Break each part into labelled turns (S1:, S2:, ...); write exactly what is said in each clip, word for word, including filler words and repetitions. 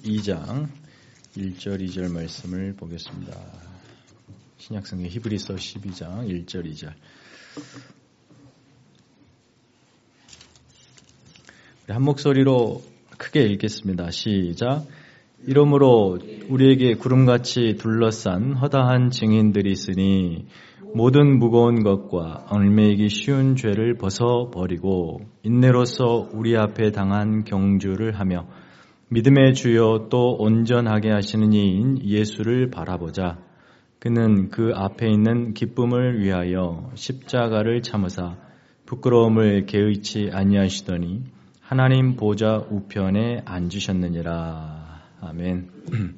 S1: 십이 장 일 절 이 절 말씀을 보겠습니다. 신약성경 히브리서 십이 장 일 절 이 절. 한 목소리로 크게 읽겠습니다. 시작. 이러므로 우리에게 구름같이 둘러싼 허다한 증인들이 있으니 모든 무거운 것과 얽매이기 쉬운 죄를 벗어버리고 인내로서 우리 앞에 당한 경주를 하며 믿음의 주요 또 온전하게 하시는 이인 예수를 바라보자. 그는 그 앞에 있는 기쁨을 위하여 십자가를 참으사 부끄러움을 개의치 아니하시더니 하나님 보좌 우편에 앉으셨느니라. 아멘.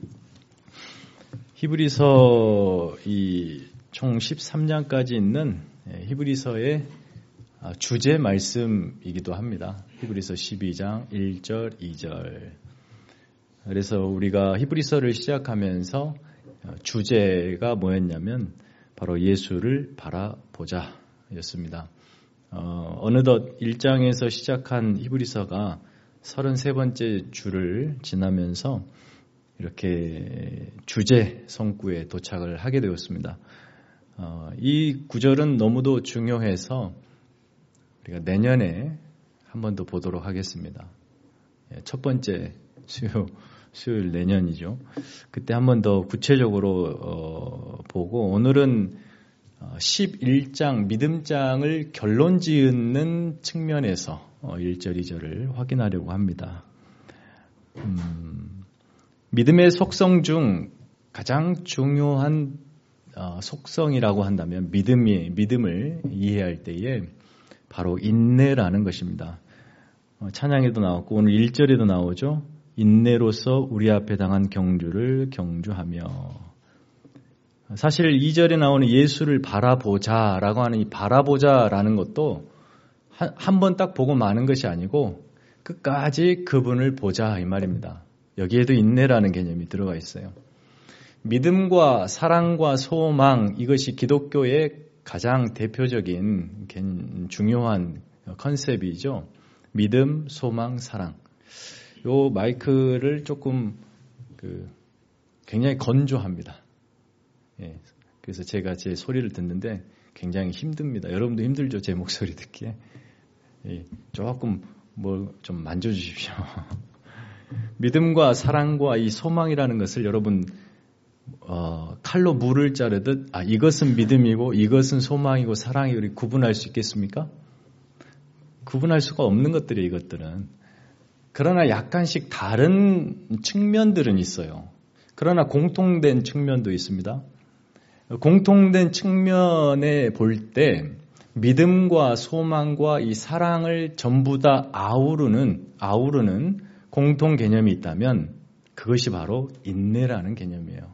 S1: 히브리서 이 총 십삼 장까지 있는 히브리서의 주제 말씀이기도 합니다. 히브리서 십이 장 일 절 이 절. 그래서 우리가 히브리서를 시작하면서 주제가 뭐였냐면 바로 예수를 바라보자 였습니다. 어, 어느덧 일 장에서 시작한 히브리서가 서른세 번째 주를 지나면서 이렇게 주제 성구에 도착을 하게 되었습니다. 어, 이 구절은 너무도 중요해서 우리가 내년에 한 번 더 보도록 하겠습니다. 첫 번째 수요, 수요일 내년이죠. 그때 한 번 더 구체적으로 어, 보고 오늘은 십일 장 믿음장을 결론 지은 측면에서 일 절 이 절을 확인하려고 합니다. 음, 믿음의 속성 중 가장 중요한 어, 속성이라고 한다면 믿음이, 믿음을 이해할 때에 바로 인내라는 것입니다. 어, 찬양에도 나왔고 오늘 일 절에도 나오죠. 인내로서 우리 앞에 당한 경주를 경주하며. 사실 이 절에 나오는 예수를 바라보자라고 하는 이 바라보자라는 것도 한 번 딱 보고 마는 것이 아니고 끝까지 그분을 보자 이 말입니다. 여기에도 인내라는 개념이 들어가 있어요. 믿음과 사랑과 소망, 이것이 기독교의 가장 대표적인 중요한 컨셉이죠. 믿음, 소망, 사랑. 요 마이크를 조금 그 굉장히 건조합니다. 예, 그래서 제가 제 소리를 듣는데 굉장히 힘듭니다. 여러분도 힘들죠? 제 목소리 듣기에. 예, 조금 뭐 좀 만져주십시오. 믿음과 사랑과 이 소망이라는 것을 여러분 어, 칼로 물을 자르듯 아 이것은 믿음이고 이것은 소망이고 사랑이고 우리 구분할 수 있겠습니까? 구분할 수가 없는 것들이에요. 이것들은. 그러나 약간씩 다른 측면들은 있어요. 그러나 공통된 측면도 있습니다. 공통된 측면에 볼 때 믿음과 소망과 이 사랑을 전부 다 아우르는 아우르는 공통 개념이 있다면 그것이 바로 인내라는 개념이에요.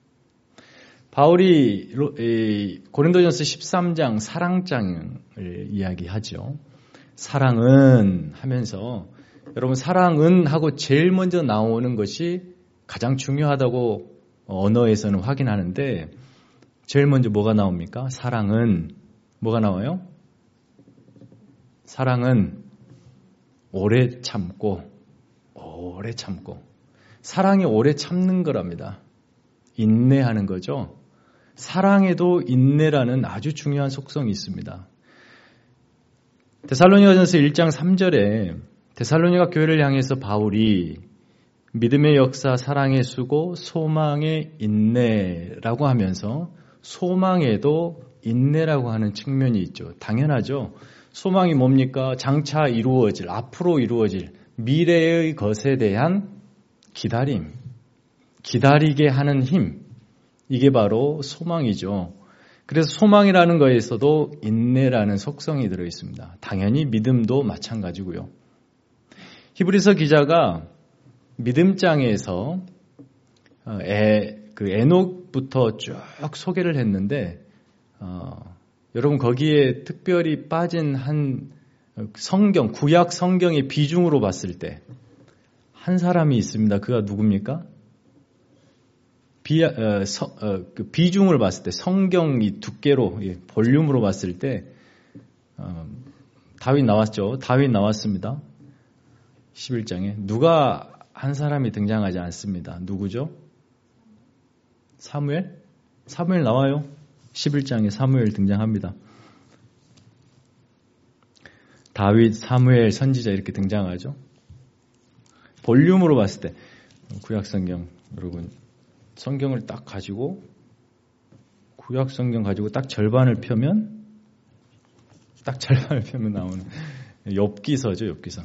S1: 바울이 고린도전서 십삼 장 사랑장을 이야기하죠. 사랑은 하면서 여러분 사랑은 하고 제일 먼저 나오는 것이 가장 중요하다고 언어에서는 확인하는데 제일 먼저 뭐가 나옵니까? 사랑은 뭐가 나와요? 사랑은 오래 참고 오래 참고 사랑이 오래 참는 거랍니다. 인내하는 거죠. 사랑에도 인내라는 아주 중요한 속성이 있습니다. 데살로니가전서 일 장 삼 절에 데살로니가 교회를 향해서 바울이 믿음의 역사, 사랑의 수고, 소망의 인내라고 하면서 소망에도 인내라고 하는 측면이 있죠. 당연하죠. 소망이 뭡니까? 장차 이루어질, 앞으로 이루어질 미래의 것에 대한 기다림, 기다리게 하는 힘, 이게 바로 소망이죠. 그래서 소망이라는 거에서도 인내라는 속성이 들어있습니다. 당연히 믿음도 마찬가지고요. 히브리서 기자가 믿음장에서 에, 그 에녹부터 쭉 소개를 했는데 어, 여러분 거기에 특별히 빠진 한 성경, 구약 성경의 비중으로 봤을 때 한 사람이 있습니다. 그가 누굽니까? 비, 어, 서, 어, 그 비중을 봤을 때 성경 이 두께로 예, 볼륨으로 봤을 때 어, 다윗 나왔죠. 다윗 나왔습니다. 십일 장에 누가 한 사람이 등장하지 않습니다. 누구죠? 사무엘? 사무엘 나와요. 십일 장에 사무엘 등장합니다. 다윗, 사무엘, 선지자 이렇게 등장하죠. 볼륨으로 봤을 때 구약성경, 여러분 성경을 딱 가지고 구약성경 가지고 딱 절반을 펴면 딱 절반을 펴면 나오는 욥기서죠. 욥기서.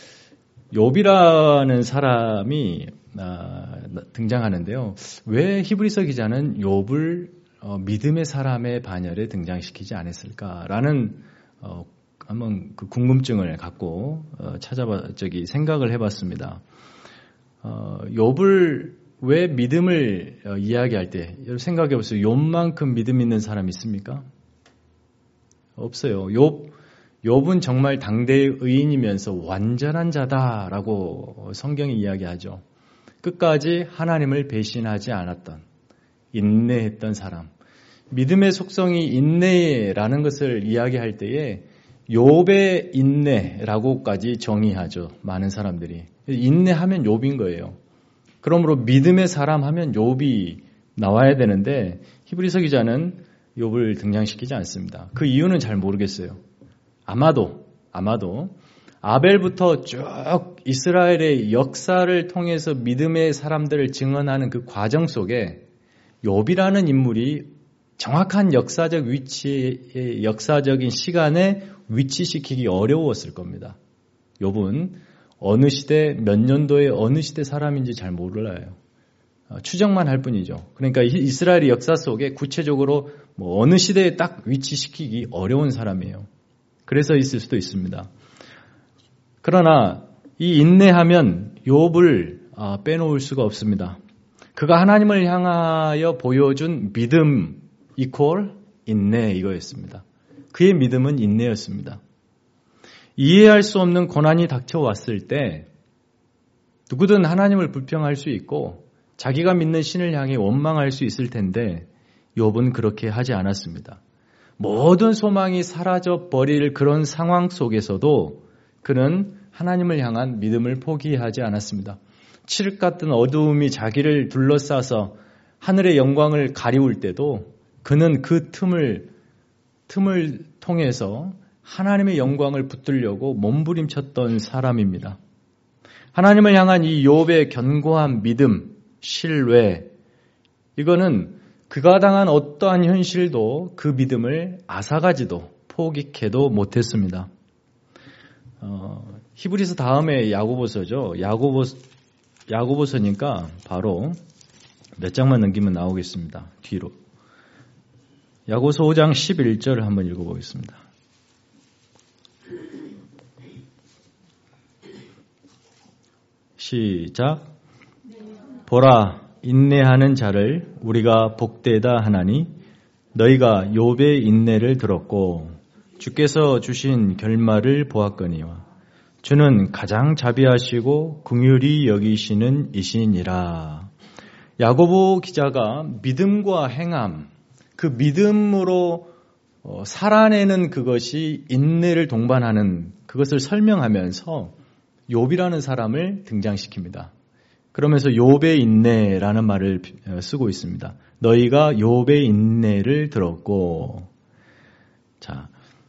S1: 욥이라는 사람이 아, 등장하는데요. 왜 히브리서 기자는 욥을 어, 믿음의 사람의 반열에 등장시키지 않았을까라는 어, 한번 그 궁금증을 갖고 어, 찾아봐 저기 생각을 해봤습니다. 어, 욥을 왜 믿음을 어, 이야기할 때 여러분 생각해 보세요. 욥만큼 믿음 있는 사람 있습니까? 없어요. 욥 욥은 정말 당대의 의인이면서 완전한 자다라고 성경이 이야기하죠. 끝까지 하나님을 배신하지 않았던, 인내했던 사람. 믿음의 속성이 인내라는 것을 이야기할 때에 욥의 인내라고까지 정의하죠. 많은 사람들이. 인내하면 욥인 거예요. 그러므로 믿음의 사람 하면 욥이 나와야 되는데 히브리서 기자는 욥을 등장시키지 않습니다. 그 이유는 잘 모르겠어요. 아마도 아마도 아벨부터 쭉 이스라엘의 역사를 통해서 믿음의 사람들을 증언하는 그 과정 속에 욥이라는 인물이 정확한 역사적 위치의 역사적인 시간에 위치시키기 어려웠을 겁니다. 욥은 어느 시대 몇 년도에 어느 시대 사람인지 잘 몰라요. 추정만 할 뿐이죠. 그러니까 이스라엘의 역사 속에 구체적으로 뭐 어느 시대에 딱 위치시키기 어려운 사람이에요. 그래서 있을 수도 있습니다. 그러나 이 인내하면 욥을 빼놓을 수가 없습니다. 그가 하나님을 향하여 보여준 믿음 이퀄 인내 이거였습니다. 그의 믿음은 인내였습니다. 이해할 수 없는 고난이 닥쳐왔을 때 누구든 하나님을 불평할 수 있고 자기가 믿는 신을 향해 원망할 수 있을 텐데 욥은 그렇게 하지 않았습니다. 모든 소망이 사라져 버릴 그런 상황 속에서도 그는 하나님을 향한 믿음을 포기하지 않았습니다. 칠흑 같은 어두움이 자기를 둘러싸서 하늘의 영광을 가리울 때도 그는 그 틈을 틈을 통해서 하나님의 영광을 붙들려고 몸부림쳤던 사람입니다. 하나님을 향한 이 욥의 견고한 믿음, 신뢰, 이거는 그가 당한 어떠한 현실도 그 믿음을 앗아가지도 포기해도 못했습니다. 어, 히브리서 다음에 야고보서죠. 야고보, 야고보서니까 바로 몇 장만 넘기면 나오겠습니다. 뒤로. 야고보서 오 장 십일 절을 한번 읽어보겠습니다. 시작. 보라. 인내하는 자를 우리가 복되다 하나니 너희가 욥의 인내를 들었고 주께서 주신 결말을 보았거니와 주는 가장 자비하시고 긍휼히 여기시는 이시니라. 야고보 기자가 믿음과 행함, 그 믿음으로 살아내는 그것이 인내를 동반하는 그것을 설명하면서 욥이라는 사람을 등장시킵니다. 그러면서 욥의 인내라는 말을 쓰고 있습니다. 너희가 욥의 인내를 들었고, 자,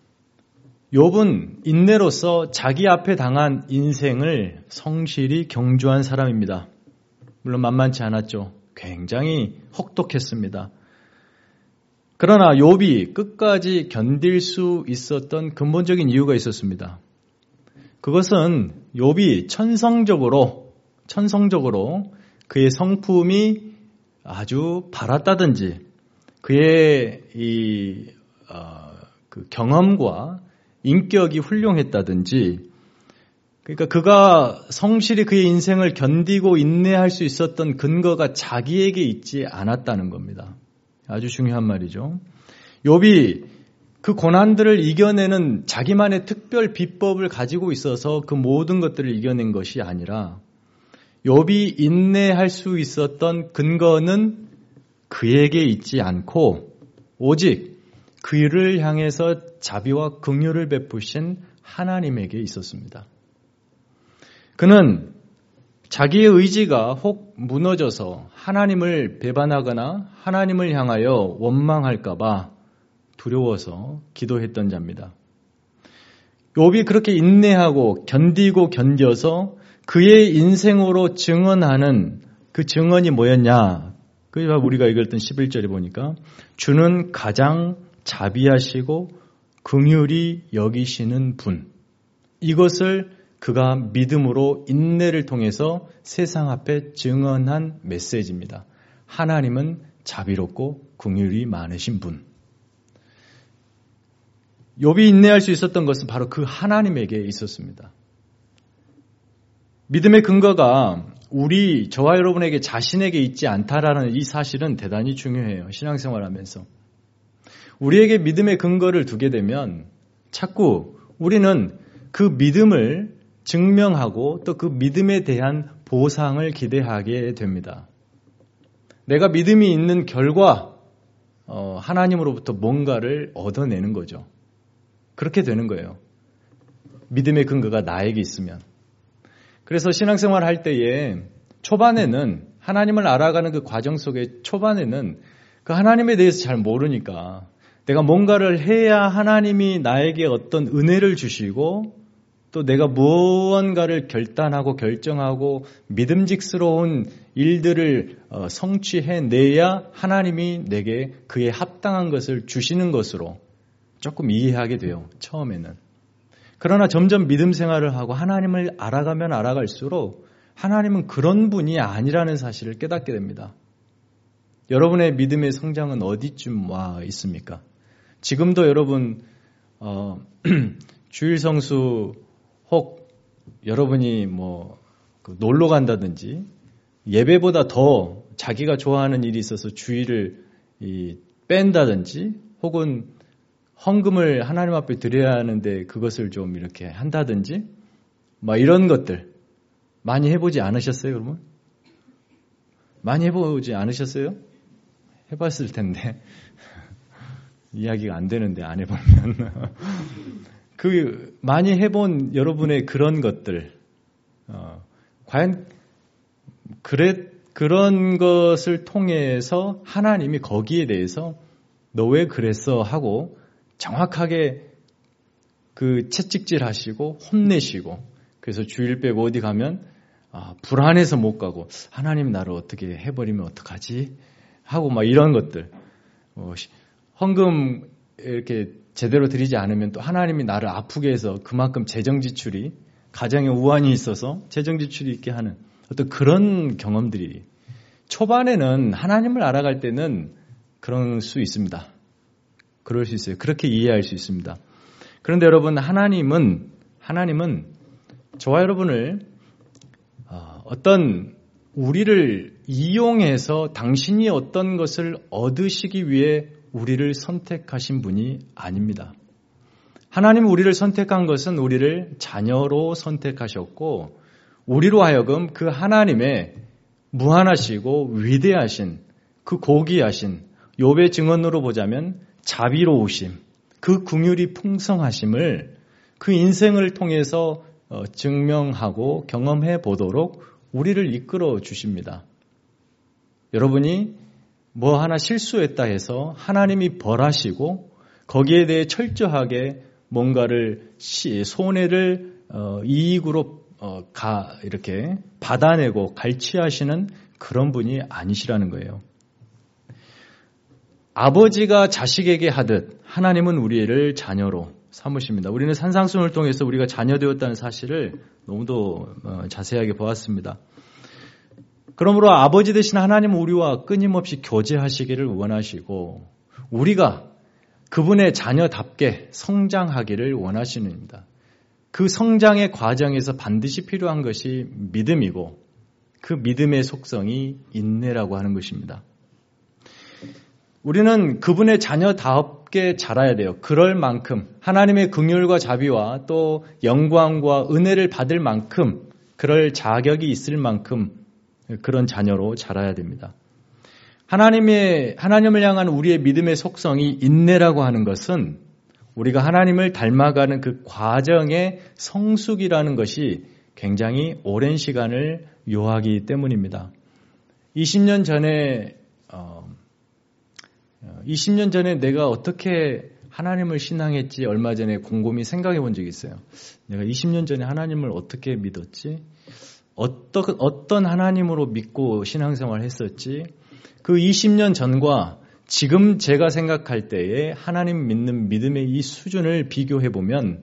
S1: 욥은 인내로서 자기 앞에 당한 인생을 성실히 경주한 사람입니다. 물론 만만치 않았죠. 굉장히 혹독했습니다. 그러나 욥이 끝까지 견딜 수 있었던 근본적인 이유가 있었습니다. 그것은 욥이 천성적으로 천성적으로 그의 성품이 아주 바랐다든지 그의 이 어, 그 경험과 인격이 훌륭했다든지 그러니까 그가 성실히 그의 인생을 견디고 인내할 수 있었던 근거가 자기에게 있지 않았다는 겁니다. 아주 중요한 말이죠. 욥이 그 고난들을 이겨내는 자기만의 특별 비법을 가지고 있어서 그 모든 것들을 이겨낸 것이 아니라 욥이 인내할 수 있었던 근거는 그에게 있지 않고 오직 그를 향해서 자비와 긍휼을 베푸신 하나님에게 있었습니다. 그는 자기의 의지가 혹 무너져서 하나님을 배반하거나 하나님을 향하여 원망할까봐 두려워서 기도했던 자입니다. 욥이 그렇게 인내하고 견디고 견뎌서 그의 인생으로 증언하는 그 증언이 뭐였냐? 그게 우리가 읽었던 십일 절에 보니까 주는 가장 자비하시고 긍휼히 여기시는 분. 이것을 그가 믿음으로 인내를 통해서 세상 앞에 증언한 메시지입니다. 하나님은 자비롭고 긍휼이 많으신 분. 욥이 인내할 수 있었던 것은 바로 그 하나님에게 있었습니다. 믿음의 근거가 우리, 저와 여러분에게 자신에게 있지 않다라는 이 사실은 대단히 중요해요. 신앙생활하면서. 우리에게 믿음의 근거를 두게 되면 자꾸 우리는 그 믿음을 증명하고 또 그 믿음에 대한 보상을 기대하게 됩니다. 내가 믿음이 있는 결과 어, 하나님으로부터 뭔가를 얻어내는 거죠. 그렇게 되는 거예요. 믿음의 근거가 나에게 있으면. 그래서 신앙생활 할 때에 초반에는 하나님을 알아가는 그 과정 속에 초반에는 그 하나님에 대해서 잘 모르니까 내가 뭔가를 해야 하나님이 나에게 어떤 은혜를 주시고 또 내가 무언가를 결단하고 결정하고 믿음직스러운 일들을 성취해내야 하나님이 내게 그에 합당한 것을 주시는 것으로 조금 이해하게 돼요. 처음에는. 그러나 점점 믿음 생활을 하고 하나님을 알아가면 알아갈수록 하나님은 그런 분이 아니라는 사실을 깨닫게 됩니다. 여러분의 믿음의 성장은 어디쯤 와 있습니까? 지금도 여러분 어, 주일 성수 혹 여러분이 뭐 놀러 간다든지 예배보다 더 자기가 좋아하는 일이 있어서 주일을 이 뺀다든지 혹은 헌금을 하나님 앞에 드려야 하는데 그것을 좀 이렇게 한다든지 막 이런 것들 많이 해보지 않으셨어요, 여러분? 많이 해보지 않으셨어요? 해봤을 텐데 이야기가 안 되는데 안 해보면 그 많이 해본 여러분의 그런 것들 어, 과연 그래 그런 것을 통해서 하나님이 거기에 대해서 너 왜 그랬어 하고 정확하게 그 채찍질하시고 혼내시고 그래서 주일 빼고 어디 가면 아, 불안해서 못 가고 하나님 나를 어떻게 해버리면 어떡하지 하고 막 이런 것들 어, 헌금 이렇게 제대로 드리지 않으면 또 하나님이 나를 아프게 해서 그만큼 재정 지출이 가정에 우환이 있어서 재정 지출이 있게 하는 어떤 그런 경험들이 초반에는 하나님을 알아갈 때는 그럴 수 있습니다. 그럴 수 있어요. 그렇게 이해할 수 있습니다. 그런데 여러분 하나님은 하나님은 저와 여러분을 어떤 우리를 이용해서 당신이 어떤 것을 얻으시기 위해 우리를 선택하신 분이 아닙니다. 하나님 우리를 선택한 것은 우리를 자녀로 선택하셨고 우리로 하여금 그 하나님의 무한하시고 위대하신 그 고귀하신 욥의 증언으로 보자면 자비로우심, 그 긍휼이 풍성하심을 그 인생을 통해서 증명하고 경험해 보도록 우리를 이끌어 주십니다. 여러분이 뭐 하나 실수했다 해서 하나님이 벌하시고 거기에 대해 철저하게 뭔가를 손해를 이익으로 가 이렇게 받아내고 갈취하시는 그런 분이 아니시라는 거예요. 아버지가 자식에게 하듯 하나님은 우리를 자녀로 삼으십니다. 우리는 산상순을 통해서 우리가 자녀 되었다는 사실을 너무도 자세하게 보았습니다. 그러므로 아버지 되신 하나님은 우리와 끊임없이 교제하시기를 원하시고 우리가 그분의 자녀답게 성장하기를 원하시는입니다. 그 성장의 과정에서 반드시 필요한 것이 믿음이고 그 믿음의 속성이 인내라고 하는 것입니다. 우리는 그분의 자녀답게 자라야 돼요. 그럴 만큼 하나님의 긍휼과 자비와 또 영광과 은혜를 받을 만큼 그럴 자격이 있을 만큼 그런 자녀로 자라야 됩니다. 하나님의, 하나님을 향한 우리의 믿음의 속성이 인내라고 하는 것은 우리가 하나님을 닮아가는 그 과정의 성숙이라는 것이 굉장히 오랜 시간을 요하기 때문입니다. 이십 년 전에 어, 이십 년 전에 내가 어떻게 하나님을 신앙했지 얼마 전에 곰곰이 생각해 본 적이 있어요. 내가 이십 년 전에 하나님을 어떻게 믿었지? 어떤, 어떤 하나님으로 믿고 신앙생활을 했었지? 그 이십 년 전과 지금 제가 생각할 때에 하나님 믿는 믿음의 이 수준을 비교해 보면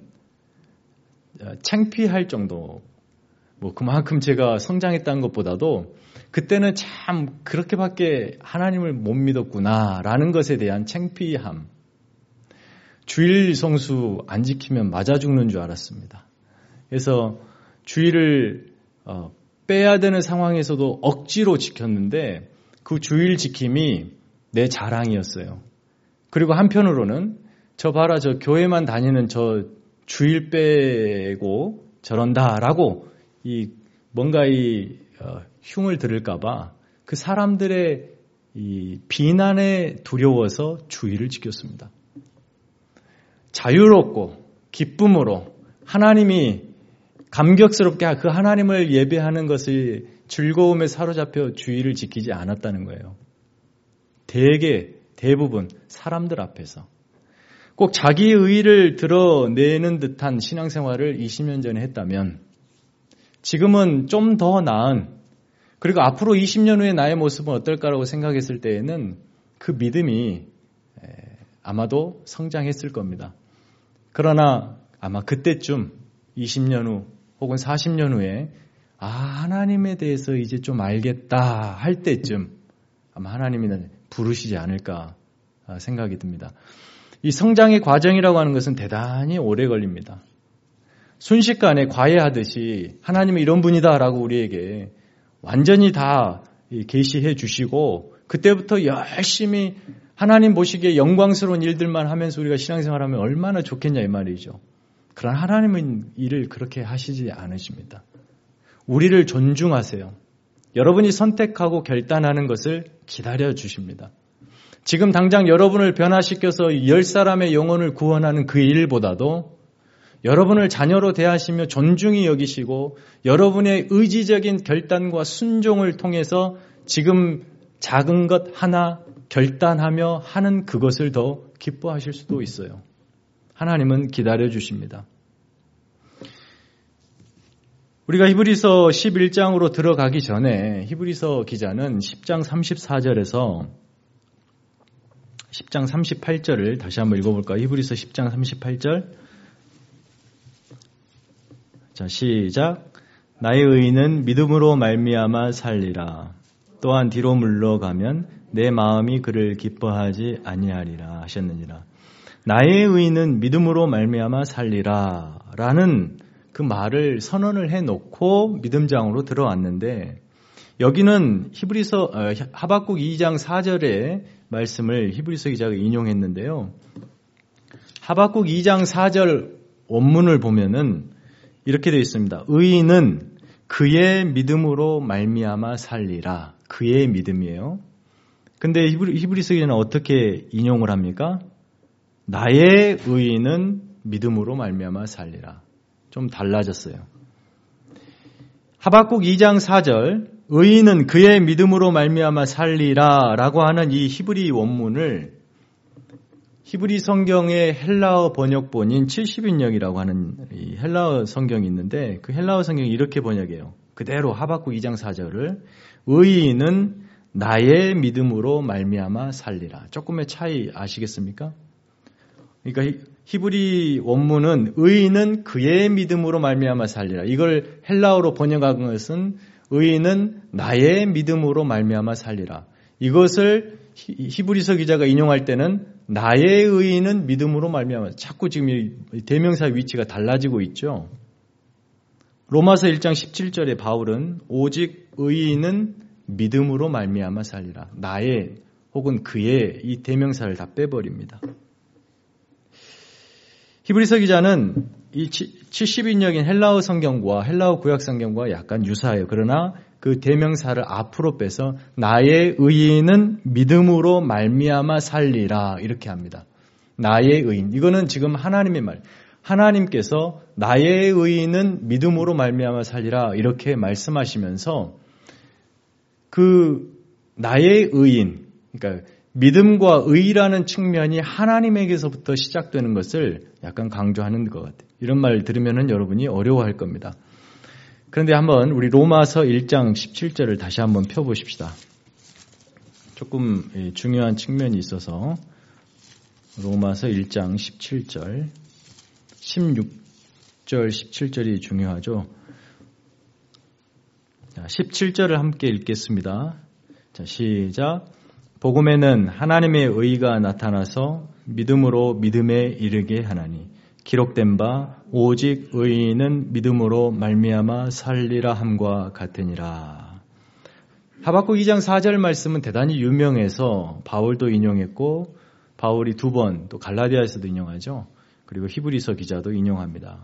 S1: 창피할 정도, 뭐 그만큼 제가 성장했다는 것보다도 그때는 참 그렇게밖에 하나님을 못 믿었구나라는 것에 대한 창피함. 주일 성수 안 지키면 맞아 죽는 줄 알았습니다. 그래서 주일을 어, 빼야 되는 상황에서도 억지로 지켰는데 그 주일 지킴이 내 자랑이었어요. 그리고 한편으로는 저 봐라 저 교회만 다니는 저 주일 빼고 저런다라고 이 뭔가 이 어, 흉을 들을까봐 그 사람들의 이 비난에 두려워서 주일을 지켰습니다. 자유롭고 기쁨으로 하나님이 감격스럽게 그 하나님을 예배하는 것을 즐거움에 사로잡혀 주일을 지키지 않았다는 거예요. 대개 대부분 사람들 앞에서 꼭 자기의 의의를 드러내는 듯한 신앙생활을 이십 년 전에 했다면 지금은 좀 더 나은 그리고 앞으로 이십 년 후에 나의 모습은 어떨까라고 생각했을 때에는 그 믿음이 아마도 성장했을 겁니다. 그러나 아마 그때쯤 이십 년 후 혹은 사십 년 후에 아 하나님에 대해서 이제 좀 알겠다 할 때쯤 아마 하나님이 부르시지 않을까 생각이 듭니다. 이 성장의 과정이라고 하는 것은 대단히 오래 걸립니다. 순식간에 과외하듯이 하나님은 이런 분이다라고 우리에게 완전히 다 계시해 주시고 그때부터 열심히 하나님 보시기에 영광스러운 일들만 하면서 우리가 신앙생활하면 얼마나 좋겠냐 이 말이죠. 그러나 하나님은 일을 그렇게 하시지 않으십니다. 우리를 존중하세요. 여러분이 선택하고 결단하는 것을 기다려 주십니다. 지금 당장 여러분을 변화시켜서 열 사람의 영혼을 구원하는 그 일보다도 여러분을 자녀로 대하시며 존중히 여기시고 여러분의 의지적인 결단과 순종을 통해서 지금 작은 것 하나 결단하며 하는 그것을 더 기뻐하실 수도 있어요. 하나님은 기다려 주십니다. 우리가 히브리서 십일 장으로 들어가기 전에 히브리서 기자는 십 장 삼십사 절에서 십 장 삼십팔 절을 다시 한번 읽어볼까요? 히브리서 십 장 삼십팔 절. 자, 시작. 나의 의인은 믿음으로 말미암아 살리라. 또한 뒤로 물러가면 내 마음이 그를 기뻐하지 아니하리라 하셨느니라. 나의 의인은 믿음으로 말미암아 살리라 라는 그 말을 선언을 해놓고 믿음장으로 들어왔는데 여기는 히브리서 하박국 이 장 사 절의 말씀을 히브리서 기자가 인용했는데요. 하박국 이 장 사 절 원문을 보면은 이렇게 되어 있습니다. 의인은 그의 믿음으로 말미암아 살리라. 그의 믿음이에요. 근데 히브리서 기자는 어떻게 인용을 합니까? 나의 의인은 믿음으로 말미암아 살리라. 좀 달라졌어요. 하박국 이 장 사 절 의인은 그의 믿음으로 말미암아 살리라 라고 하는 이 히브리 원문을 히브리 성경의 헬라어 번역본인 칠십 인역이라고 하는 이 헬라어 성경이 있는데 그 헬라어 성경이 이렇게 번역해요. 그대로 하박국 이 장 사 절을 의인은 나의 믿음으로 말미암아 살리라. 조금의 차이 아시겠습니까? 그러니까 히브리 원문은 의인은 그의 믿음으로 말미암아 살리라. 이걸 헬라어로 번역한 것은 의인은 나의 믿음으로 말미암아 살리라. 이것을 히브리서 기자가 인용할 때는 나의 의인은 믿음으로 말미암아. 자꾸 지금 이 대명사 위치가 달라지고 있죠. 로마서 일 장 십칠 절에 바울은 오직 의인은 믿음으로 말미암아 살리라. 나의 혹은 그의 이 대명사를 다 빼버립니다. 히브리서 기자는 이 칠십 인역인 헬라어 성경과 헬라어 구약 성경과 약간 유사해요. 그러나 그 대명사를 앞으로 빼서 나의 의인은 믿음으로 말미암아 살리라 이렇게 합니다. 나의 의인. 이거는 지금 하나님의 말. 하나님께서 나의 의인은 믿음으로 말미암아 살리라 이렇게 말씀하시면서 그 나의 의인, 그러니까 믿음과 의라는 측면이 하나님에게서부터 시작되는 것을 약간 강조하는 것 같아요. 이런 말 들으면 여러분이 어려워할 겁니다. 그런데 한번 우리 로마서 일 장 십칠 절을 다시 한번 펴보십시다. 조금 중요한 측면이 있어서 로마서 일 장 십칠 절, 십육 절, 십칠 절이 중요하죠. 자, 십칠 절을 함께 읽겠습니다. 자, 시작. 복음에는 하나님의 의가 나타나서 믿음으로 믿음에 이르게 하나니 기록된 바 오직 의인은 믿음으로 말미암아 살리라 함과 같으니라. 하박국 이 장 사 절 말씀은 대단히 유명해서 바울도 인용했고 바울이 두 번 또 갈라디아에서도 인용하죠. 그리고 히브리서 기자도 인용합니다.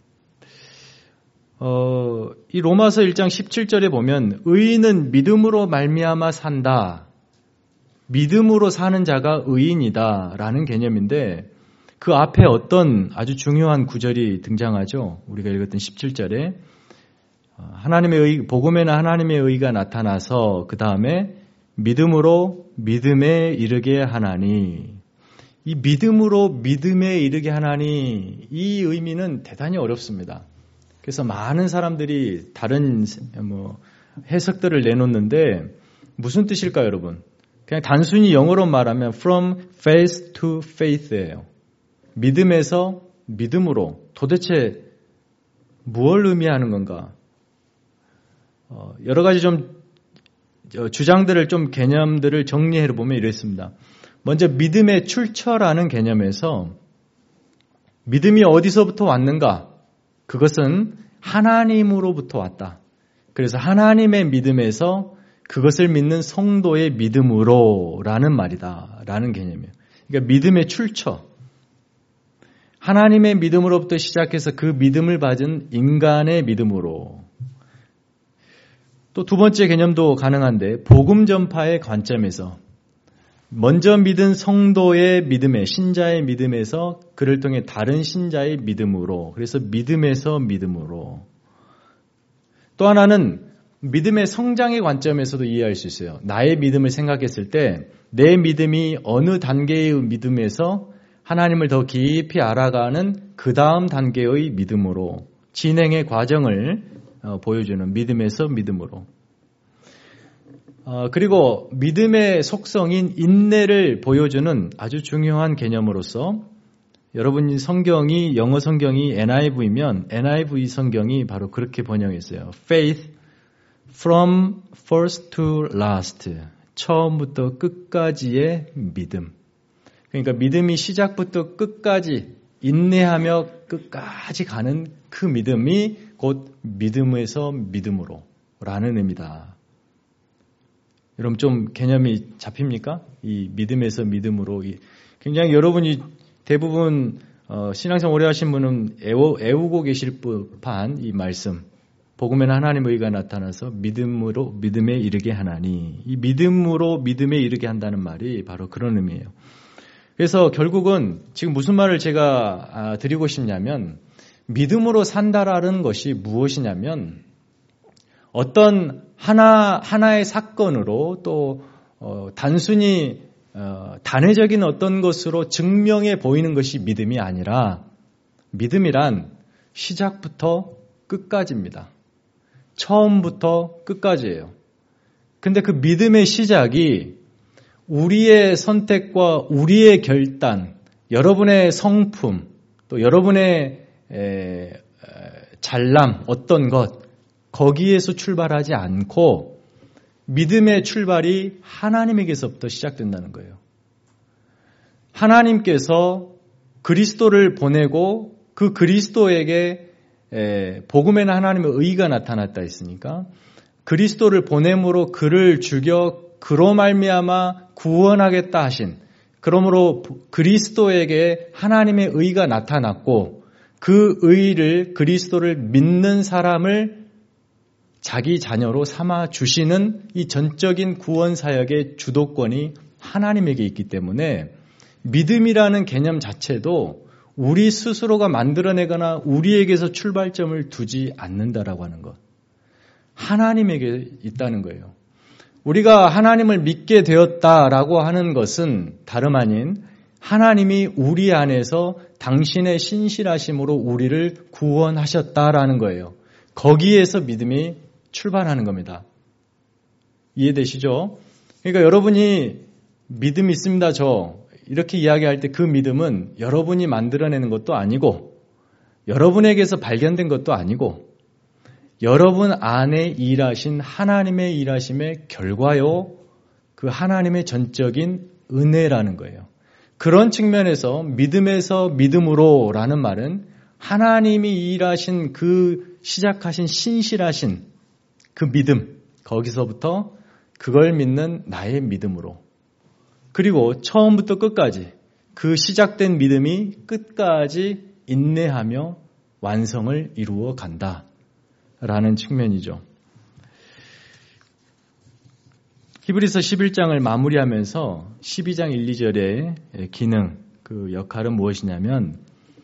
S1: 어, 이 로마서 일 장 십칠 절에 보면 의인은 믿음으로 말미암아 산다. 믿음으로 사는 자가 의인이다 라는 개념인데 그 앞에 어떤 아주 중요한 구절이 등장하죠. 우리가 읽었던 십칠 절에 하나님의 의, 복음에는 하나님의 의가 나타나서 그 다음에 믿음으로 믿음에 이르게 하나니, 이 믿음으로 믿음에 이르게 하나니 이 의미는 대단히 어렵습니다. 그래서 많은 사람들이 다른 뭐 해석들을 내놓는데 무슨 뜻일까요, 여러분? 그냥 단순히 영어로 말하면 from faith to faith예요. 믿음에서 믿음으로. 도대체 무엇을 의미하는 건가? 어, 여러 가지 좀 주장들을 좀 개념들을 정리해 보면 이랬습니다. 먼저 믿음의 출처라는 개념에서 믿음이 어디서부터 왔는가? 그것은 하나님으로부터 왔다. 그래서 하나님의 믿음에서 그것을 믿는 성도의 믿음으로라는 말이다. 라는 개념이에요. 그러니까 믿음의 출처. 하나님의 믿음으로부터 시작해서 그 믿음을 받은 인간의 믿음으로. 또 두 번째 개념도 가능한데 복음 전파의 관점에서 먼저 믿은 성도의 믿음에, 신자의 믿음에서 그를 통해 다른 신자의 믿음으로, 그래서 믿음에서 믿음으로. 또 하나는 믿음의 성장의 관점에서도 이해할 수 있어요. 나의 믿음을 생각했을 때 내 믿음이 어느 단계의 믿음에서 하나님을 더 깊이 알아가는 그 다음 단계의 믿음으로, 진행의 과정을 보여주는 믿음에서 믿음으로. 어, 그리고 믿음의 속성인 인내를 보여주는 아주 중요한 개념으로서 여러분 성경이 영어 성경이 엔 아이 브이면 엔 아이 브이 성경이 바로 그렇게 번역했어요. Faith from first to last. 처음부터 끝까지의 믿음. 그러니까 믿음이 시작부터 끝까지 인내하며 끝까지 가는 그 믿음이 곧 믿음에서 믿음으로 라는 의미다. 여러분 좀 개념이 잡힙니까? 이 믿음에서 믿음으로. 굉장히 여러분이 대부분 어, 신앙생활 오래 하신 분은 애우, 애우고 계실 법한 이 말씀. 복음에는 하나님의 의가 나타나서 믿음으로 믿음에 이르게 하나니. 이 믿음으로 믿음에 이르게 한다는 말이 바로 그런 의미예요. 그래서 결국은 지금 무슨 말을 제가 드리고 싶냐면 믿음으로 산다라는 것이 무엇이냐면 어떤 하나, 하나의 사건으로 또 어, 단순히 어, 단회적인 어떤 것으로 증명해 보이는 것이 믿음이 아니라 믿음이란 시작부터 끝까지입니다. 처음부터 끝까지예요. 근데 그 믿음의 시작이 우리의 선택과 우리의 결단, 여러분의 성품, 또 여러분의 에, 에, 잘남, 어떤 것, 거기에서 출발하지 않고 믿음의 출발이 하나님에게서부터 시작된다는 거예요. 하나님께서 그리스도를 보내고 그 그리스도에게 복음에는 하나님의 의가 나타났다 했으니까 그리스도를 보냄으로 그를 죽여 그로 말미암아 구원하겠다 하신, 그러므로 그리스도에게 하나님의 의가 나타났고 그 의를 그리스도를 믿는 사람을 자기 자녀로 삼아 주시는 이 전적인 구원 사역의 주도권이 하나님에게 있기 때문에 믿음이라는 개념 자체도 우리 스스로가 만들어내거나 우리에게서 출발점을 두지 않는다라고 하는 것. 하나님에게 있다는 거예요. 우리가 하나님을 믿게 되었다라고 하는 것은 다름 아닌 하나님이 우리 안에서 당신의 신실하심으로 우리를 구원하셨다라는 거예요. 거기에서 믿음이 출발하는 겁니다. 이해되시죠? 그러니까 여러분이 믿음 있습니다, 저. 이렇게 이야기할 때 그 믿음은 여러분이 만들어내는 것도 아니고 여러분에게서 발견된 것도 아니고 여러분 안에 일하신 하나님의 일하심의 결과요. 그 하나님의 전적인 은혜라는 거예요. 그런 측면에서 믿음에서 믿음으로라는 말은 하나님이 일하신 그 시작하신 신실하신 그 믿음, 거기서부터 그걸 믿는 나의 믿음으로, 그리고 처음부터 끝까지 그 시작된 믿음이 끝까지 인내하며 완성을 이루어 간다라는 측면이죠. 히브리서 십일 장을 마무리하면서 십이 장 일, 이 절의 기능, 그 역할은 무엇이냐면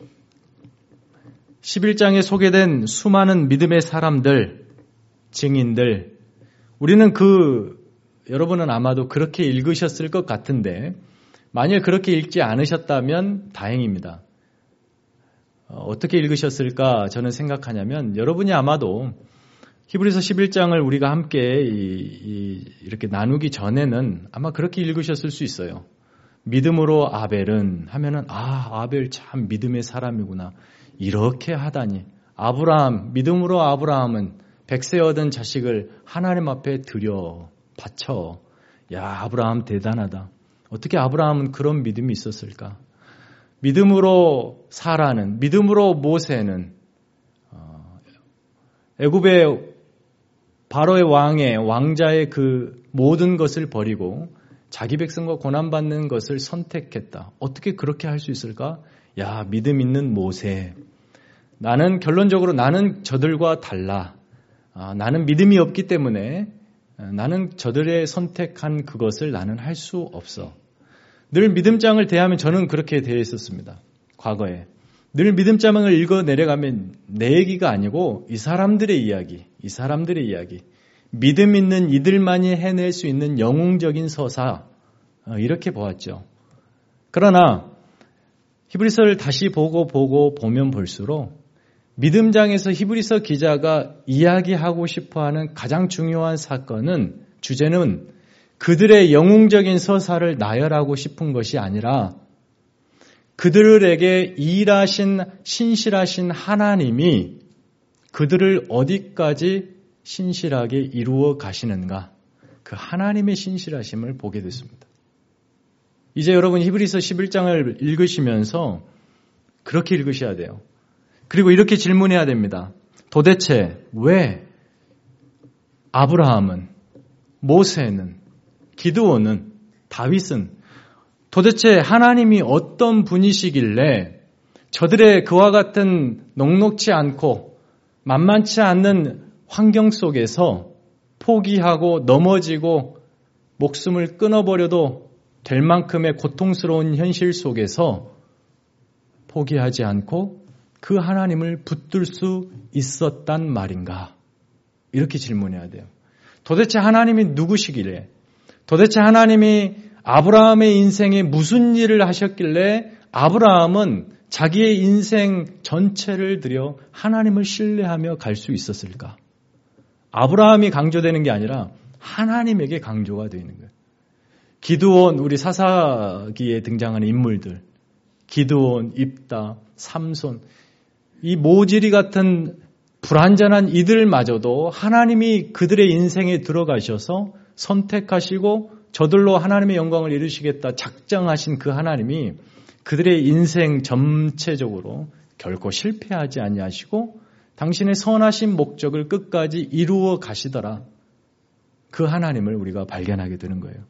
S1: 십일 장에 소개된 수많은 믿음의 사람들, 증인들, 우리는 그 여러분은 아마도 그렇게 읽으셨을 것 같은데 만일 그렇게 읽지 않으셨다면 다행입니다. 어떻게 읽으셨을까 저는 생각하냐면 여러분이 아마도 히브리서 십일 장을 우리가 함께 이, 이, 이렇게 나누기 전에는 아마 그렇게 읽으셨을 수 있어요. 믿음으로 아벨은 하면은 아 아벨 참 믿음의 사람이구나. 이렇게 하다니. 아브라함, 믿음으로 아브라함은 백세 얻은 자식을 하나님 앞에 드려 바쳐. 야, 아브라함 대단하다. 어떻게 아브라함은 그런 믿음이 있었을까? 믿음으로 사라는, 믿음으로 모세는 어, 애굽의 바로의 왕의 왕자의 그 모든 것을 버리고 자기 백성과 고난받는 것을 선택했다. 어떻게 그렇게 할 수 있을까? 야, 믿음 있는 모세. 나는 결론적으로 나는 저들과 달라. 아, 나는 믿음이 없기 때문에 나는 저들의 선택한 그것을 나는 할 수 없어. 늘 믿음장을 대하면 저는 그렇게 대해 있었습니다. 과거에. 늘 믿음장을 읽어 내려가면 내 얘기가 아니고 이 사람들의 이야기, 이 사람들의 이야기. 믿음 있는 이들만이 해낼 수 있는 영웅적인 서사, 이렇게 보았죠. 그러나 히브리서를 다시 보고 보고 보면 볼수록 믿음장에서 히브리서 기자가 이야기하고 싶어하는 가장 중요한 사건은, 주제는 그들의 영웅적인 서사를 나열하고 싶은 것이 아니라 그들에게 일하신 신실하신 하나님이 그들을 어디까지 신실하게 이루어 가시는가, 그 하나님의 신실하심을 보게 됐습니다. 이제 여러분 히브리서 십일 장을 읽으시면서 그렇게 읽으셔야 돼요. 그리고 이렇게 질문해야 됩니다. 도대체 왜 아브라함은, 모세는, 기드온은, 다윗은 도대체 하나님이 어떤 분이시길래 저들의 그와 같은 녹록지 않고 만만치 않는 환경 속에서 포기하고 넘어지고 목숨을 끊어버려도 될 만큼의 고통스러운 현실 속에서 포기하지 않고 그 하나님을 붙들 수 있었단 말인가? 이렇게 질문해야 돼요. 도대체 하나님이 누구시길래, 도대체 하나님이 아브라함의 인생에 무슨 일을 하셨길래 아브라함은 자기의 인생 전체를 들여 하나님을 신뢰하며 갈 수 있었을까? 아브라함이 강조되는 게 아니라 하나님에게 강조가 되어 있는 거예요. 기드온, 우리 사사기에 등장하는 인물들, 기드온, 입다, 삼손, 이 모지리 같은 불완전한 이들마저도 하나님이 그들의 인생에 들어가셔서 선택하시고 저들로 하나님의 영광을 이루시겠다 작정하신 그 하나님이 그들의 인생 전체적으로 결코 실패하지 아니하시고 당신의 선하신 목적을 끝까지 이루어 가시더라. 그 하나님을 우리가 발견하게 되는 거예요.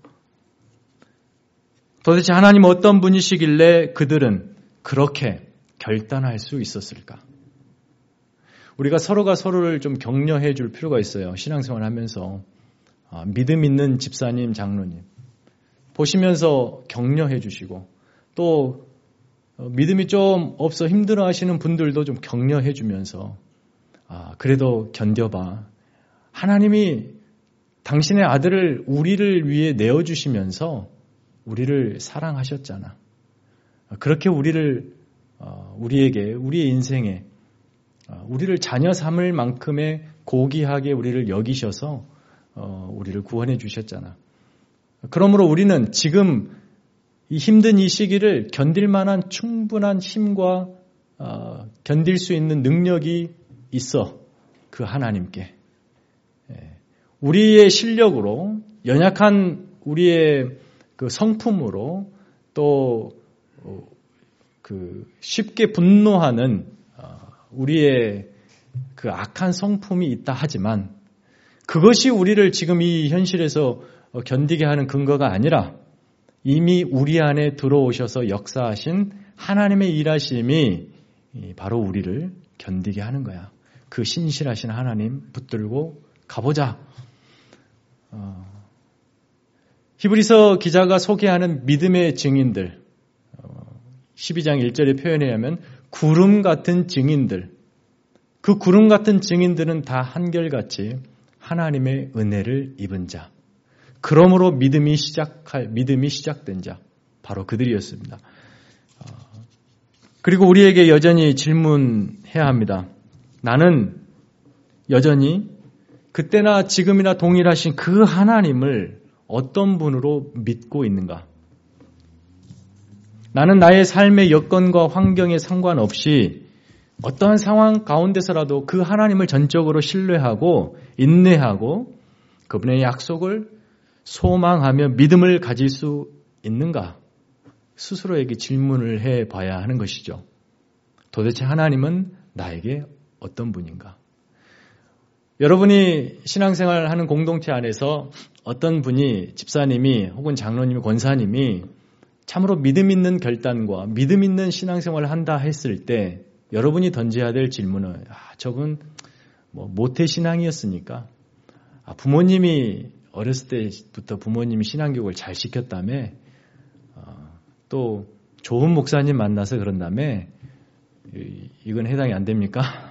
S1: 도대체 하나님 어떤 분이시길래 그들은 그렇게 결단할 수 있었을까? 우리가 서로가 서로를 좀 격려해 줄 필요가 있어요. 신앙생활 하면서. 아, 믿음 있는 집사님, 장로님 보시면서 격려해 주시고 또 믿음이 좀 없어 힘들어하시는 분들도 좀 격려해 주면서 아, 그래도 견뎌봐. 하나님이 당신의 아들을 우리를 위해 내어주시면서 우리를 사랑하셨잖아. 그렇게 우리를 우리에게 우리의 인생에 우리를 자녀 삼을 만큼의 고귀하게 우리를 여기셔서 우리를 구원해 주셨잖아. 그러므로 우리는 지금 이 힘든 이 시기를 견딜 만한 충분한 힘과 견딜 수 있는 능력이 있어. 그 하나님께. 우리의 실력으로 연약한 우리의 그 성품으로 또 그 쉽게 분노하는 우리의 그 악한 성품이 있다 하지만 그것이 우리를 지금 이 현실에서 견디게 하는 근거가 아니라 이미 우리 안에 들어오셔서 역사하신 하나님의 일하심이 바로 우리를 견디게 하는 거야. 그 신실하신 하나님 붙들고 가보자. 어, 히브리서 기자가 소개하는 믿음의 증인들, 어, 십이 장 일 절의 표현에 의하면 구름 같은 증인들, 그 구름 같은 증인들은 다 한결같이 하나님의 은혜를 입은 자, 그러므로 믿음이 시작할 믿음이 시작된 자, 바로 그들이었습니다. 어, 그리고 우리에게 여전히 질문해야 합니다. 나는 여전히 그때나 지금이나 동일하신 그 하나님을 어떤 분으로 믿고 있는가? 나는 나의 삶의 여건과 환경에 상관없이 어떠한 상황 가운데서라도 그 하나님을 전적으로 신뢰하고 인내하고 그분의 약속을 소망하며 믿음을 가질 수 있는가? 스스로에게 질문을 해봐야 하는 것이죠. 도대체 하나님은 나에게 어떤 분인가? 여러분이 신앙생활을 하는 공동체 안에서 어떤 분이 집사님이 혹은 장로님이 권사님이 참으로 믿음 있는 결단과 믿음 있는 신앙생활을 한다 했을 때 여러분이 던져야 될 질문은 아, 저분 뭐 모태신앙이었으니까 아, 부모님이 어렸을 때부터 부모님이 신앙교육을 잘 시켰다며 어, 또 좋은 목사님 만나서 그런다며 이건 해당이 안 됩니까?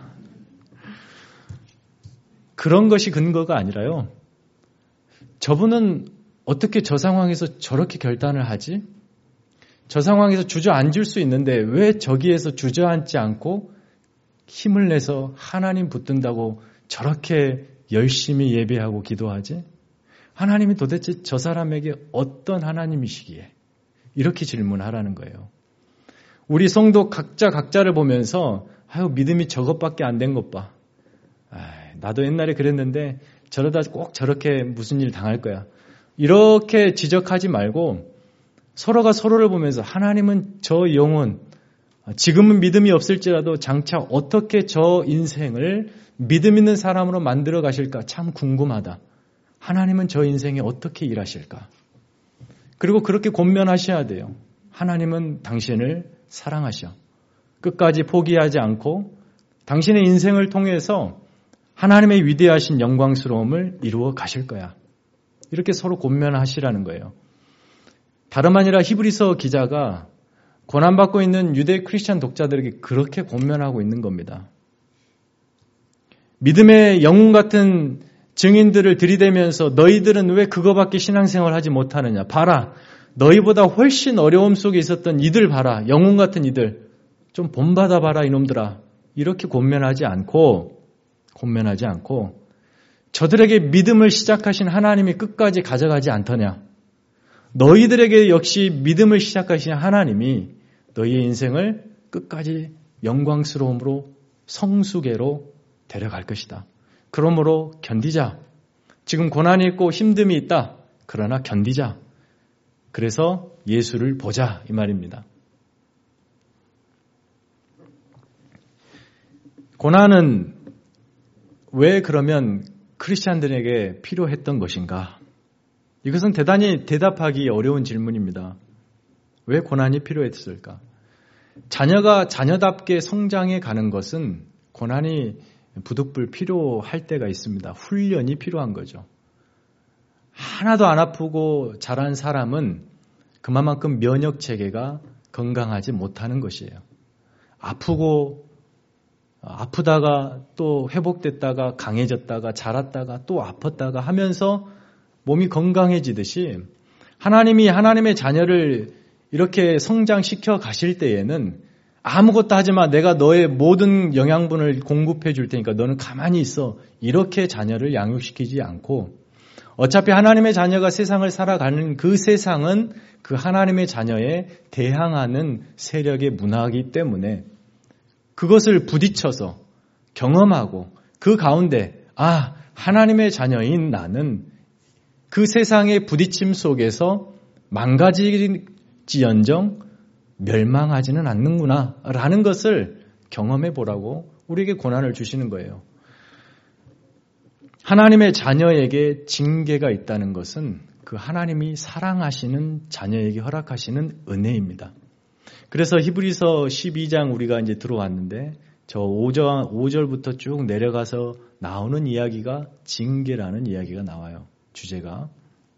S1: 그런 것이 근거가 아니라요. 저분은 어떻게 저 상황에서 저렇게 결단을 하지? 저 상황에서 주저앉을 수 있는데 왜 저기에서 주저앉지 않고 힘을 내서 하나님 붙든다고 저렇게 열심히 예배하고 기도하지? 하나님이 도대체 저 사람에게 어떤 하나님이시기에? 이렇게 질문하라는 거예요. 우리 성도 각자 각자를 보면서 아유 믿음이 저것밖에 안 된 것 봐. 아이, 나도 옛날에 그랬는데 저러다 꼭 저렇게 무슨 일 당할 거야. 이렇게 지적하지 말고 서로가 서로를 보면서 하나님은 저 영혼, 지금은 믿음이 없을지라도 장차 어떻게 저 인생을 믿음 있는 사람으로 만들어 가실까 참 궁금하다. 하나님은 저 인생에 어떻게 일하실까? 그리고 그렇게 권면하셔야 돼요. 하나님은 당신을 사랑하셔. 끝까지 포기하지 않고 당신의 인생을 통해서 하나님의 위대하신 영광스러움을 이루어 가실 거야. 이렇게 서로 권면하시라는 거예요. 다름 아니라 히브리서 기자가 고난받고 있는 유대 크리스찬 독자들에게 그렇게 권면하고 있는 겁니다. 믿음의 영웅 같은 증인들을 들이대면서 너희들은 왜 그거밖에 신앙생활 하지 못하느냐. 봐라. 너희보다 훨씬 어려움 속에 있었던 이들 봐라. 영웅 같은 이들. 좀 본받아 봐라 이놈들아. 이렇게 권면하지 않고 권면하지 않고 저들에게 믿음을 시작하신 하나님이 끝까지 가져가지 않더냐. 너희들에게 역시 믿음을 시작하신 하나님이 너희의 인생을 끝까지 영광스러움으로 성수계로 데려갈 것이다. 그러므로 견디자. 지금 고난이 있고 힘듦이 있다. 그러나 견디자. 그래서 예수를 보자 이 말입니다. 고난은 왜 그러면 크리스찬들에게 필요했던 것인가? 이것은 대단히 대답하기 어려운 질문입니다. 왜 고난이 필요했을까? 자녀가 자녀답게 성장해 가는 것은 고난이 부득불 필요할 때가 있습니다. 훈련이 필요한 거죠. 하나도 안 아프고 자란 사람은 그만큼 면역 체계가 건강하지 못하는 것이에요. 아프고 아프다가 또 회복됐다가 강해졌다가 자랐다가 또 아팠다가 하면서 몸이 건강해지듯이 하나님이 하나님의 자녀를 이렇게 성장시켜 가실 때에는 아무것도 하지 마. 내가 너의 모든 영양분을 공급해 줄 테니까 너는 가만히 있어. 이렇게 자녀를 양육시키지 않고 어차피 하나님의 자녀가 세상을 살아가는 그 세상은 그 하나님의 자녀에 대항하는 세력의 문화이기 때문에 그것을 부딪혀서 경험하고 그 가운데 아, 하나님의 자녀인 나는 그 세상의 부딪힘 속에서 망가질지언정 멸망하지는 않는구나 라는 것을 경험해 보라고 우리에게 권한을 주시는 거예요. 하나님의 자녀에게 징계가 있다는 것은 그 하나님이 사랑하시는 자녀에게 허락하시는 은혜입니다. 그래서 히브리서 십이 장 우리가 이제 들어왔는데 저 오 절부터 쭉 내려가서 나오는 이야기가 징계라는 이야기가 나와요. 주제가.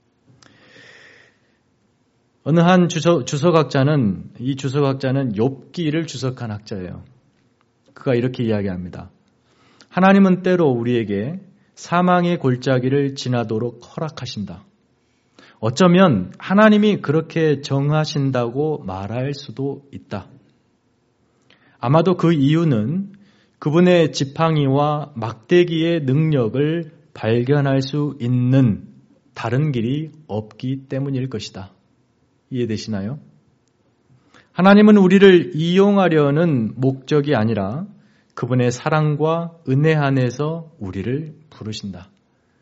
S1: 어느 한 주석, 주석학자는 이 주석학자는 욥기를 주석한 학자예요. 그가 이렇게 이야기합니다. 하나님은 때로 우리에게 사망의 골짜기를 지나도록 허락하신다. 어쩌면 하나님이 그렇게 정하신다고 말할 수도 있다. 아마도 그 이유는 그분의 지팡이와 막대기의 능력을 발견할 수 있는 다른 길이 없기 때문일 것이다. 이해되시나요? 하나님은 우리를 이용하려는 목적이 아니라 그분의 사랑과 은혜 안에서 우리를 부르신다.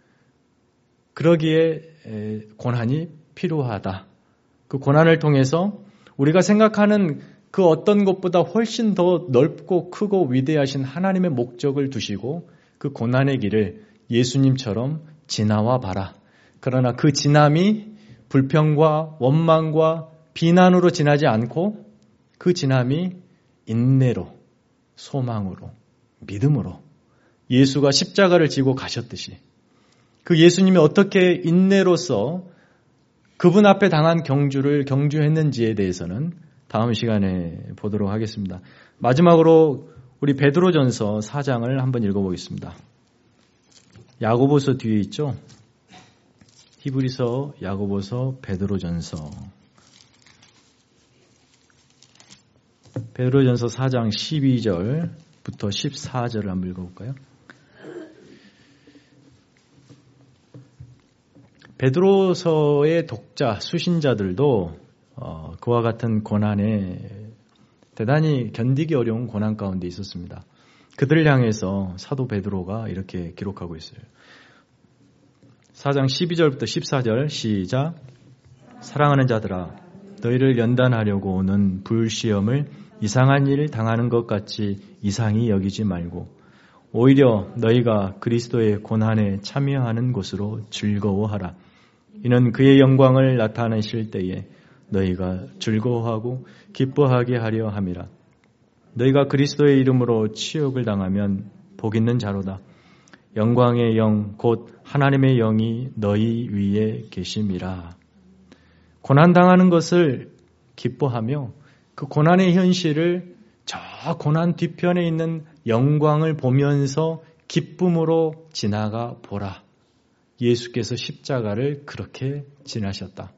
S1: 그러기에 고난이 필요하다. 그 고난을 통해서 우리가 생각하는 그 어떤 것보다 훨씬 더 넓고 크고 위대하신 하나님의 목적을 두시고 그 고난의 길을 예수님처럼 지나와 봐라. 그러나 그 지남이 불평과 원망과 비난으로 지나지 않고 그 지남이 인내로, 소망으로, 믿음으로 예수가 십자가를 지고 가셨듯이 그 예수님이 어떻게 인내로서 그분 앞에 당한 경주를 경주했는지에 대해서는 다음 시간에 보도록 하겠습니다. 마지막으로 우리 베드로전서 사 장을 한번 읽어보겠습니다. 야고보서 뒤에 있죠? 히브리서, 야고보서, 베드로전서. 베드로전서 사 장 십이 절부터 십사 절을 한번 읽어볼까요? 베드로서의 독자, 수신자들도 어, 그와 같은 고난에 대단히 견디기 어려운 고난 가운데 있었습니다. 그들을 향해서 사도 베드로가 이렇게 기록하고 있어요. 사 장 십이 절부터 십사 절 시작. 사랑하는 자들아, 너희를 연단하려고 오는 불시험을 이상한 일 당하는 것 같이 이상히 여기지 말고 오히려 너희가 그리스도의 고난에 참여하는 것으로 즐거워하라. 이는 그의 영광을 나타내실 때에 너희가 즐거워하고 기뻐하게 하려 함이라. 너희가 그리스도의 이름으로 치욕을 당하면 복 있는 자로다. 영광의 영 곧 하나님의 영이 너희 위에 계심이라. 고난당하는 것을 기뻐하며 그 고난의 현실을 저 고난 뒤편에 있는 영광을 보면서 기쁨으로 지나가 보라. 예수께서 십자가를 그렇게 지나셨다.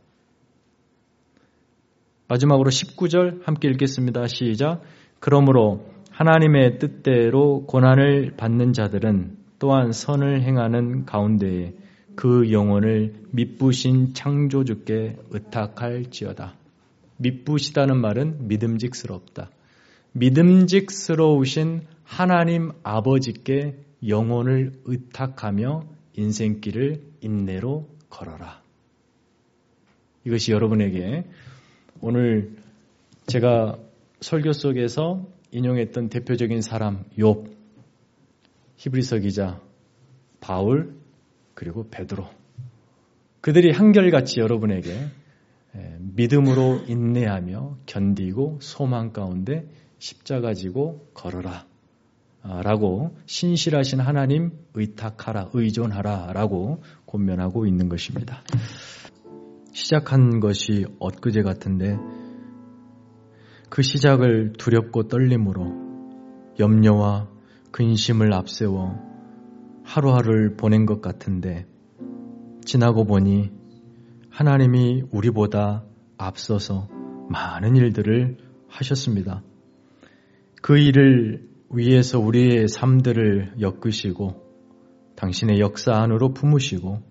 S1: 마지막으로 십구 절 함께 읽겠습니다. 시작. 그러므로 하나님의 뜻대로 고난을 받는 자들은 또한 선을 행하는 가운데에 그 영혼을 미쁘신 창조주께 의탁할지어다. 미쁘시다는 말은 믿음직스럽다. 믿음직스러우신 하나님 아버지께 영혼을 의탁하며 인생길을 인내로 걸어라. 이것이 여러분에게 오늘 제가 설교 속에서 인용했던 대표적인 사람 욥, 히브리서 기자 바울, 그리고 베드로, 그들이 한결같이 여러분에게 믿음으로 인내하며 견디고 소망 가운데 십자가 지고 걸어라 라고 신실하신 하나님 의탁하라, 의존하라 라고 권면하고 있는 것입니다. 시작한 것이 엊그제 같은데 그 시작을 두렵고 떨림으로 염려와 근심을 앞세워 하루하루를 보낸 것 같은데 지나고 보니 하나님이 우리보다 앞서서 많은 일들을 하셨습니다. 그 일을 위해서 우리의 삶들을 엮으시고 당신의 역사 안으로 품으시고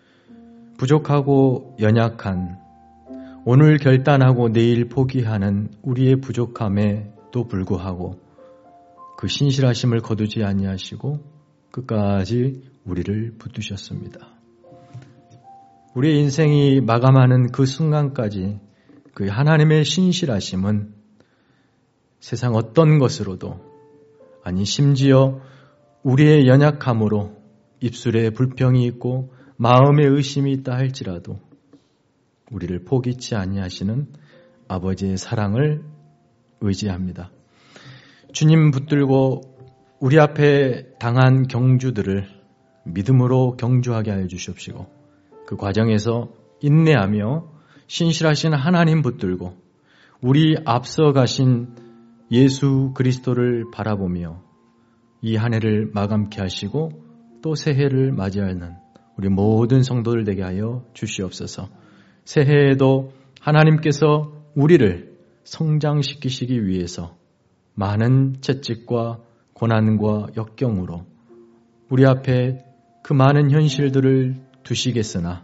S1: 부족하고 연약한 오늘 결단하고 내일 포기하는 우리의 부족함에도 불구하고 그 신실하심을 거두지 아니하시고 끝까지 우리를 붙드셨습니다. 우리의 인생이 마감하는 그 순간까지 그 하나님의 신실하심은 세상 어떤 것으로도 아니 심지어 우리의 연약함으로 입술에 불평이 있고 마음에 의심이 있다 할지라도 우리를 포기치 아니하시는 아버지의 사랑을 의지합니다. 주님 붙들고 우리 앞에 당한 경주들을 믿음으로 경주하게 하여 주시옵시고 그 과정에서 인내하며 신실하신 하나님 붙들고 우리 앞서 가신 예수 그리스도를 바라보며 이 한 해를 마감케 하시고 또 새해를 맞이하는 우리 모든 성도들 되게 하여 주시옵소서. 새해에도 하나님께서 우리를 성장시키시기 위해서 많은 채찍과 고난과 역경으로 우리 앞에 그 많은 현실들을 두시겠으나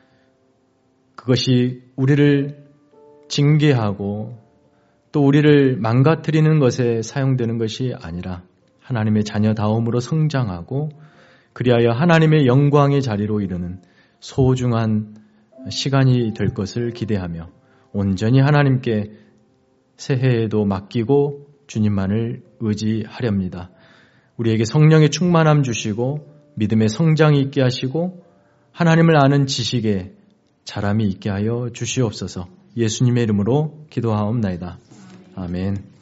S1: 그것이 우리를 징계하고 또 우리를 망가뜨리는 것에 사용되는 것이 아니라 하나님의 자녀다움으로 성장하고 그리하여 하나님의 영광의 자리로 이르는 소중한 시간이 될 것을 기대하며 온전히 하나님께 새해에도 맡기고 주님만을 의지하렵니다. 우리에게 성령의 충만함 주시고 믿음의 성장이 있게 하시고 하나님을 아는 지식에 자람이 있게 하여 주시옵소서. 예수님의 이름으로 기도하옵나이다. 아멘.